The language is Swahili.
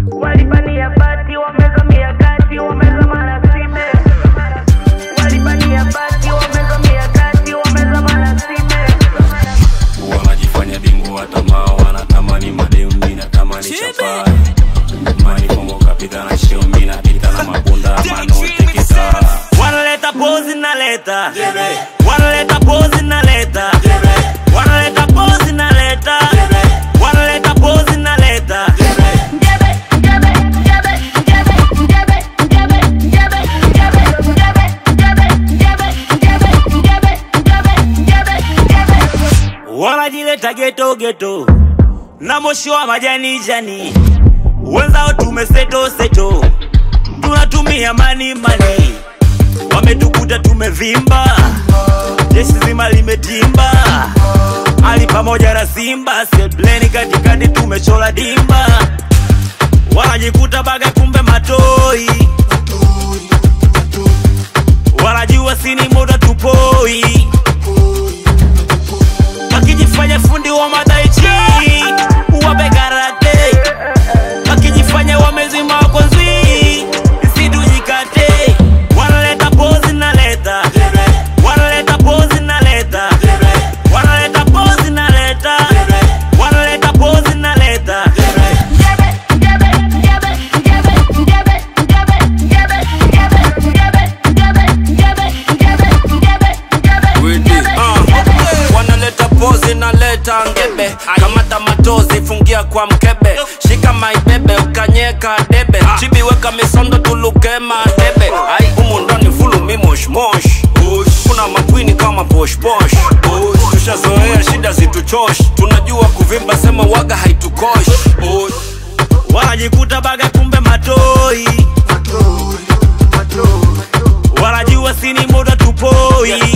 Walipania bati wameza miakati wameza marasime. Walipania bati wameza miakati wameza marasime. Wanajifanya bingu wa tamaa, wanatamani mademu, mina tamani chapa. Mani kongo kapita na shio, mina pita na mabunda manote kita. Wanaleta pozi na leta, wanaleta pozi na leta, wanaleta pozi na leta, wanaleta pozi na leta. Wanajileta geto geto na moshi wa majani jani, wenzao tumeseto seto, tunatumia mani. Wametukuta tumevimba, jeshi zima limetimba, Ali pamoja na Simba, sebleni katikati tumechola dimba. Wanajikuta baga kumbe matoi, wanajua sini muda tupoi, wakijifanya fundi wa madaichi uwape karate, wakijifanya wamezima wakonzwi isidujikate. Wanaleta pozi na leta, wanaleta pozi na leta, wanaleta pozi na leta, wanaleta pozi na leta. Wanaleta pozi na leta ngebe, kamata matozi fungia kwa mkebe, shika maibebe ukanyeka debe, chibi weka misondo tulukema debe. Ai umu ndani fulu mimosh mosh, kuna makwini kama posh posh. Tushazoea shida zituchosh, tunajua kuvimba sema waga haitukosh. Wanajikuta baga kumbe matoi, wanajua sini muda tupoi,